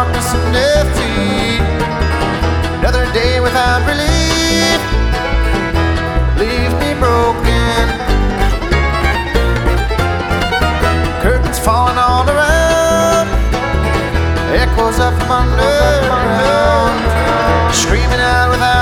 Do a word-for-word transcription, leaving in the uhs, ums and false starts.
darkness and defeat. Another day without relief leaves me broken. Curtains falling all around, echoes up from under.